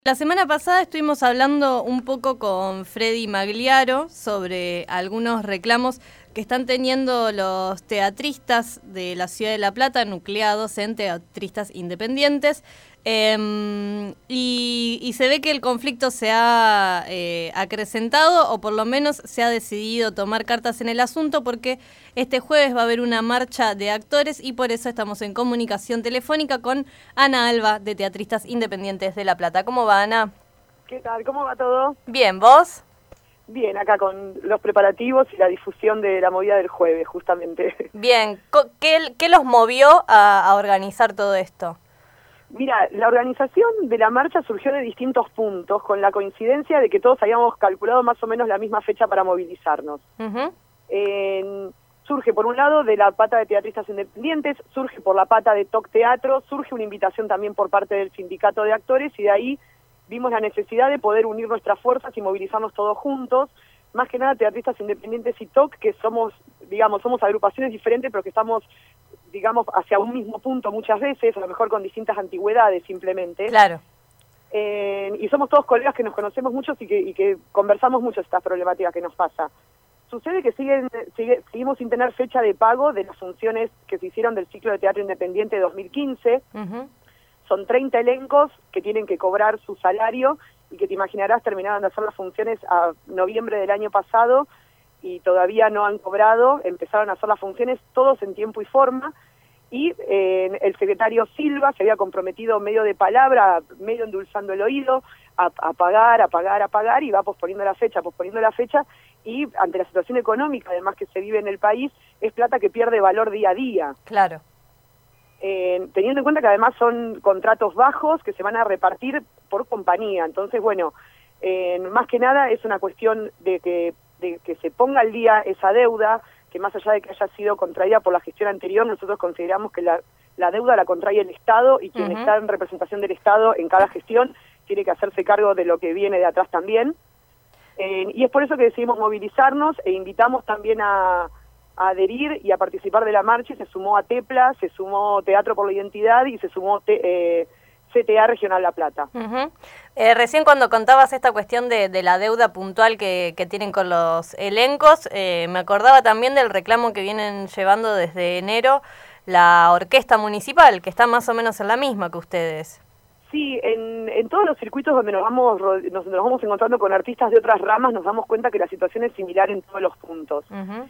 La semana pasada estuvimos hablando un poco con Freddy Magliaro sobre algunos reclamos que están teniendo los teatristas de la Ciudad de La Plata, nucleados en teatristas independientes. Y se ve que el conflicto se ha acrecentado, o por lo menos se ha decidido tomar cartas en el asunto, porque este jueves va a haber una marcha de actores y por eso estamos en comunicación telefónica con Ana Alba, de Teatristas Independientes de La Plata. ¿Cómo va, Ana? ¿Qué tal? ¿Cómo va todo? Bien, ¿vos? Bien, acá con los preparativos y la difusión de la movida del jueves, justamente. Bien, ¿qué los movió a organizar todo esto? Mira, la organización de la marcha surgió de distintos puntos, con la coincidencia de que todos habíamos calculado más o menos la misma fecha para movilizarnos. Surge por un lado de la pata de teatristas independientes, surge por la pata de TOC Teatro, surge una invitación también por parte del sindicato de actores, y de ahí vimos la necesidad de poder unir nuestras fuerzas y movilizarnos todos juntos. Más que nada teatristas independientes y TOC, que somos agrupaciones diferentes, pero que estamos, hacia un mismo punto muchas veces, a lo mejor con distintas antigüedades simplemente. Claro. Y somos todos colegas que nos conocemos mucho y que conversamos mucho estas problemáticas que nos pasa. Sucede que seguimos sin tener fecha de pago de las funciones que se hicieron del ciclo de teatro independiente de 2015. Son 30 elencos que tienen que cobrar su salario y que te imaginarás terminaron de hacer las funciones a noviembre del año pasado y todavía no han cobrado. Empezaron a hacer las funciones todos en tiempo y forma, y el secretario Silva se había comprometido medio de palabra, medio endulzando el oído, a pagar, y va posponiendo la fecha, y ante la situación económica además que se vive en el país, es plata que pierde valor día a día. Claro. Teniendo en cuenta que además son contratos bajos que se van a repartir por compañía. Entonces, bueno, más que nada es una cuestión de que se ponga al día esa deuda, que más allá de que haya sido contraída por la gestión anterior, nosotros consideramos que la deuda la contrae el Estado, y quien está en representación del Estado en cada gestión tiene que hacerse cargo de lo que viene de atrás también. Y es por eso que decidimos movilizarnos e invitamos también a adherir y a participar de la marcha, y se sumó a TEPLA, se sumó Teatro por la Identidad y se sumó CTA Regional La Plata. Recién cuando contabas esta cuestión de la deuda puntual que tienen con los elencos, me acordaba también del reclamo que vienen llevando desde enero la orquesta municipal, que está más o menos en la misma que ustedes. Sí, en todos los circuitos donde nos vamos encontrando con artistas de otras ramas, nos damos cuenta que la situación es similar en todos los puntos.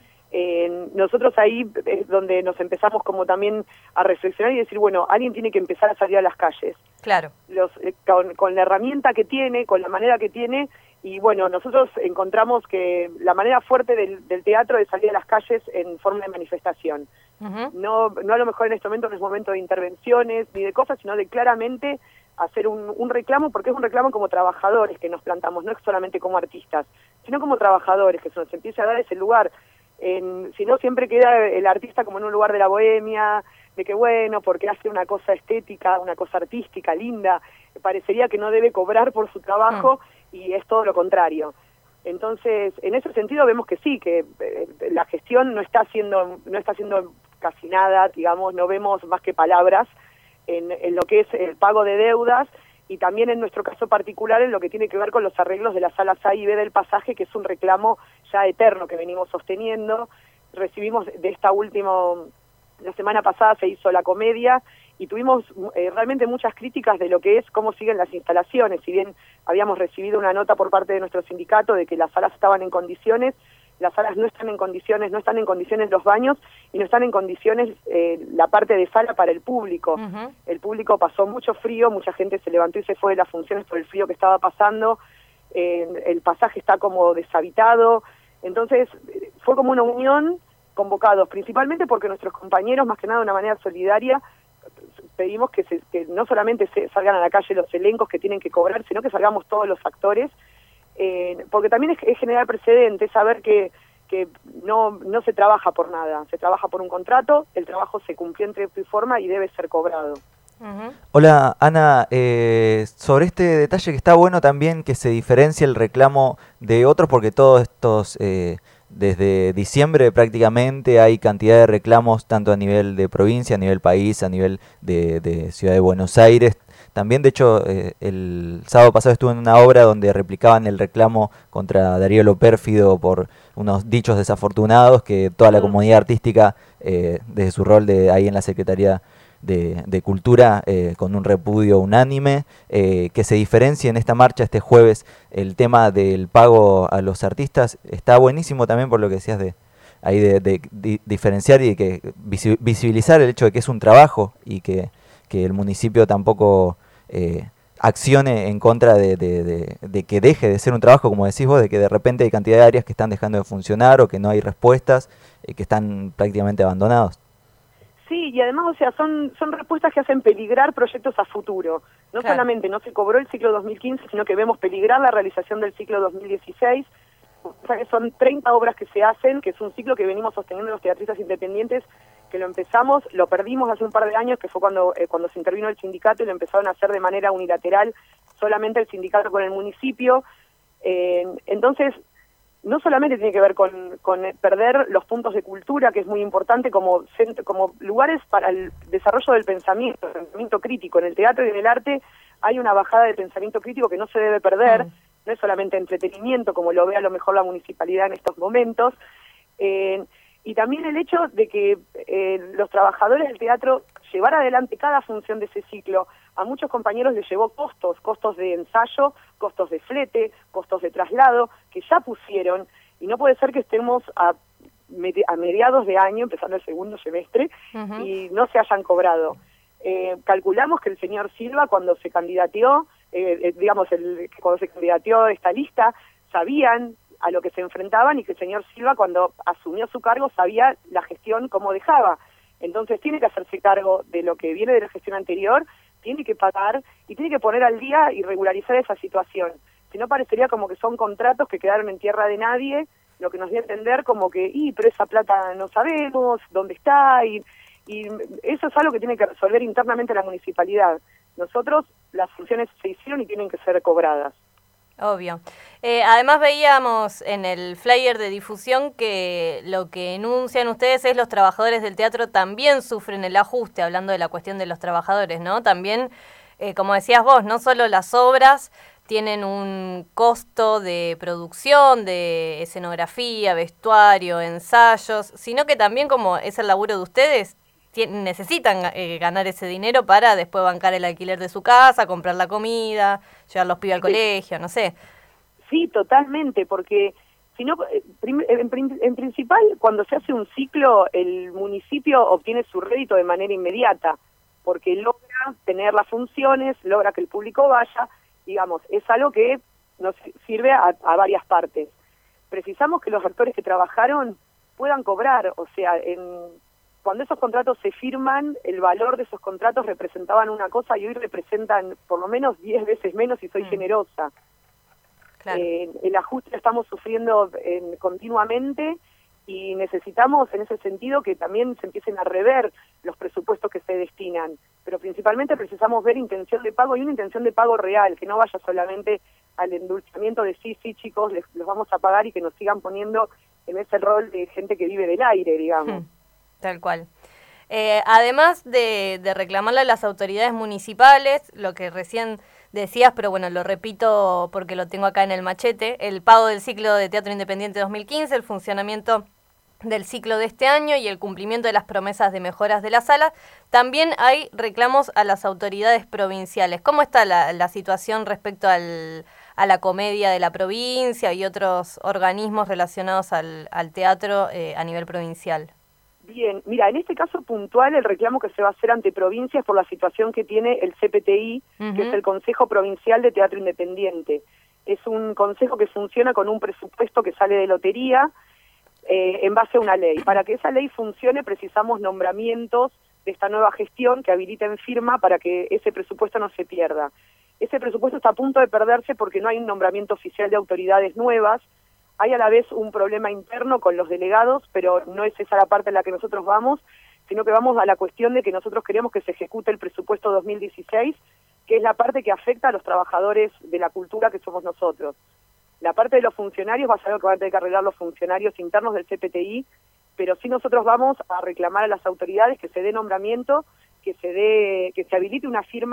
Nosotros ahí es donde nos empezamos como también a reflexionar y decir, bueno, alguien tiene que empezar a salir a las calles. Claro. Con la herramienta que tiene, con la manera que tiene, y bueno, nosotros encontramos que la manera fuerte del teatro es salir a las calles en forma de manifestación. No a lo mejor en este momento no es momento de intervenciones ni de cosas, sino de claramente hacer un reclamo, porque es un reclamo como trabajadores que nos plantamos, no es solamente como artistas, sino como trabajadores, que se nos empiece a dar ese lugar. Si no, siempre queda el artista como en un lugar de la bohemia, de que bueno, porque hace una cosa estética, una cosa artística, linda, parecería que no debe cobrar por su trabajo, y es todo lo contrario. Entonces, en ese sentido vemos que sí, que la gestión no está haciendo casi nada, digamos, no vemos más que palabras en lo que es el pago de deudas, y también en nuestro caso particular en lo que tiene que ver con los arreglos de las salas A y B del pasaje, que es un reclamo ya eterno que venimos sosteniendo. Recibimos la semana pasada se hizo la comedia, y tuvimos realmente muchas críticas de lo que es cómo siguen las instalaciones. Si bien habíamos recibido una nota por parte de nuestro sindicato de que las salas estaban en condiciones, las salas no están en condiciones los baños, y no están en condiciones la parte de sala para el público. El público pasó mucho frío, mucha gente se levantó y se fue de las funciones por el frío que estaba pasando, el pasaje está como deshabitado. Entonces fue como una unión, convocados principalmente porque nuestros compañeros, más que nada de una manera solidaria, pedimos que no solamente salgan a la calle los elencos que tienen que cobrar, sino que salgamos todos los actores, porque también es generar precedentes, saber que no se trabaja por nada, se trabaja por un contrato, el trabajo se cumplió en tiempo y forma y debe ser cobrado. Hola Ana, sobre este detalle que está bueno también que se diferencia el reclamo de otros, porque todos estos, desde diciembre prácticamente hay cantidad de reclamos tanto a nivel de provincia, a nivel país, a nivel de Ciudad de Buenos Aires, también, de hecho, el sábado pasado estuve en una obra donde replicaban el reclamo contra Darío Lo Pérfido por unos dichos desafortunados que toda la comunidad artística, desde su rol de ahí en la Secretaría de Cultura, con un repudio unánime, que se diferencie en esta marcha este jueves el tema del pago a los artistas. Está buenísimo también por lo que decías de diferenciar y que visibilizar el hecho de que es un trabajo y que el municipio tampoco accione en contra de que deje de ser un trabajo, como decís vos, de que de repente hay cantidad de áreas que están dejando de funcionar o que no hay respuestas, que están prácticamente abandonados. Sí, y además, o sea, son respuestas que hacen peligrar proyectos a futuro. No solamente no se cobró el ciclo 2015, sino que vemos peligrar la realización del ciclo 2016. O sea, que son 30 obras que se hacen, que es un ciclo que venimos sosteniendo los teatristas independientes, que lo empezamos, lo perdimos hace un par de años, que fue cuando se intervino el sindicato y lo empezaron a hacer de manera unilateral, solamente el sindicato con el municipio. Entonces, no solamente tiene que ver con perder los puntos de cultura, que es muy importante como lugares para el desarrollo del pensamiento crítico. En el teatro y en el arte hay una bajada de pensamiento crítico que no se debe perder. No es solamente entretenimiento, como lo ve a lo mejor la municipalidad en estos momentos, y también el hecho de que los trabajadores del teatro llevar adelante cada función de ese ciclo. A muchos compañeros les llevó costos de ensayo, costos de flete, costos de traslado, que ya pusieron, y no puede ser que estemos a mediados de año, empezando el segundo semestre, y no se hayan cobrado. Calculamos que el señor Silva, cuando se candidateó, cuando se candidateó esta lista, sabían a lo que se enfrentaban y que el señor Silva, cuando asumió su cargo, sabía la gestión cómo dejaba. Entonces tiene que hacerse cargo de lo que viene de la gestión anterior, tiene que pagar y tiene que poner al día y regularizar esa situación. Si no, parecería como que son contratos que quedaron en tierra de nadie, lo que nos dio a entender como que, pero esa plata no sabemos dónde está, y eso es algo que tiene que resolver internamente la municipalidad. Nosotros, las funciones se hicieron y tienen que ser cobradas. Obvio. Además veíamos en el flyer de difusión que lo que enuncian ustedes es los trabajadores del teatro también sufren el ajuste, hablando de la cuestión de los trabajadores, ¿no? También, como decías vos, no solo las obras tienen un costo de producción, de escenografía, vestuario, ensayos, sino que también, como es el laburo de ustedes, necesitan ganar ese dinero para después bancar el alquiler de su casa, comprar la comida, llevar los pibes al colegio, no sé. Sí, totalmente, porque si no, en principal, cuando se hace un ciclo, el municipio obtiene su rédito de manera inmediata, porque logra tener las funciones, logra que el público vaya, digamos, es algo que nos sirve a varias partes. Precisamos que los actores que trabajaron puedan cobrar, o sea, cuando esos contratos se firman, el valor de esos contratos representaban una cosa y hoy representan por lo menos 10 veces menos, y soy generosa. Claro. El ajuste lo estamos sufriendo continuamente y necesitamos en ese sentido que también se empiecen a rever los presupuestos que se destinan, pero principalmente precisamos ver intención de pago y una intención de pago real, que no vaya solamente al endulzamiento de sí chicos, los vamos a pagar, y que nos sigan poniendo en ese rol de gente que vive del aire, digamos. Tal cual. Además de reclamarle a las autoridades municipales, lo que recién decías, pero bueno, lo repito porque lo tengo acá en el machete, el pago del ciclo de Teatro Independiente 2015, el funcionamiento del ciclo de este año y el cumplimiento de las promesas de mejoras de la sala, también hay reclamos a las autoridades provinciales. ¿Cómo está la situación respecto a la comedia de la provincia y otros organismos relacionados al teatro a nivel provincial? Bien, mira, en este caso puntual el reclamo que se va a hacer ante provincias por la situación que tiene el CPTI, que es el Consejo Provincial de Teatro Independiente. Es un consejo que funciona con un presupuesto que sale de lotería en base a una ley. Para que esa ley funcione precisamos nombramientos de esta nueva gestión que habiliten firma para que ese presupuesto no se pierda. Ese presupuesto está a punto de perderse porque no hay un nombramiento oficial de autoridades nuevas. Hay a la vez un problema interno con los delegados, pero no es esa la parte en la que nosotros vamos, sino que vamos a la cuestión de que nosotros queremos que se ejecute el presupuesto 2016, que es la parte que afecta a los trabajadores de la cultura que somos nosotros. La parte de los funcionarios va a ser algo que van a tener que arreglar los funcionarios internos del CPTI, pero sí nosotros vamos a reclamar a las autoridades que se dé nombramiento, que se habilite una firma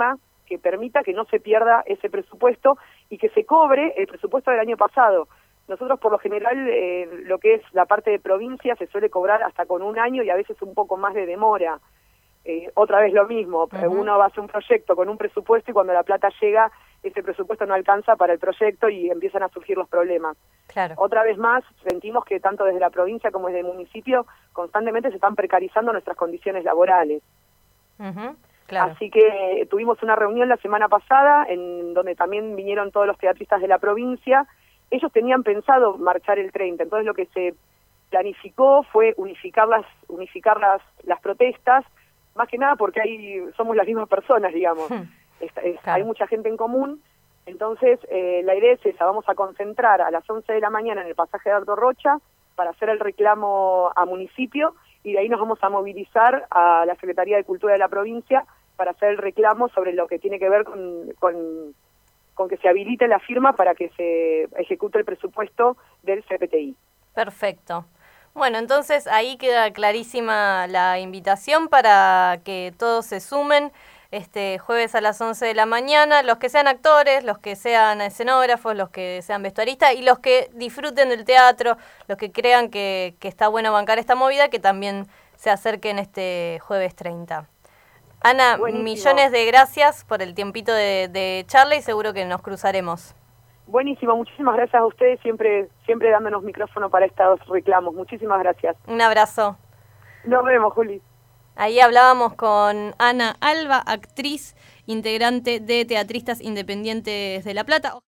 que permita que no se pierda ese presupuesto y que se cobre el presupuesto del año pasado. Nosotros por lo general lo que es la parte de provincia se suele cobrar hasta con un año y a veces un poco más de demora. Otra vez lo mismo, uno va a hacer un proyecto con un presupuesto y cuando la plata llega, ese presupuesto no alcanza para el proyecto y empiezan a surgir los problemas. Claro. Otra vez más, sentimos que tanto desde la provincia como desde el municipio constantemente se están precarizando nuestras condiciones laborales. Claro. Así que tuvimos una reunión la semana pasada en donde también vinieron todos los teatristas de la provincia. Ellos tenían pensado marchar el 30, entonces lo que se planificó fue unificar las protestas, más que nada porque somos las mismas personas, digamos. Claro. Hay mucha gente en común, entonces la idea es esa, vamos a concentrar a las 11 de la mañana en el pasaje de Alto Rocha para hacer el reclamo a municipio y de ahí nos vamos a movilizar a la Secretaría de Cultura de la provincia para hacer el reclamo sobre lo que tiene que ver con que se habilite la firma para que se ejecute el presupuesto del CPTI. Perfecto. Bueno, entonces ahí queda clarísima la invitación para que todos se sumen este jueves a las 11 de la mañana, los que sean actores, los que sean escenógrafos, los que sean vestuaristas y los que disfruten del teatro, los que crean que está bueno bancar esta movida, que también se acerquen este jueves 30. Ana, Buenísimo. Millones de gracias por el tiempito de charla y seguro que nos cruzaremos. Buenísimo, muchísimas gracias a ustedes, siempre dándonos micrófono para estos reclamos. Muchísimas gracias. Un abrazo. Nos vemos, Juli. Ahí hablábamos con Ana Alba, actriz, integrante de Teatristas Independientes de La Plata.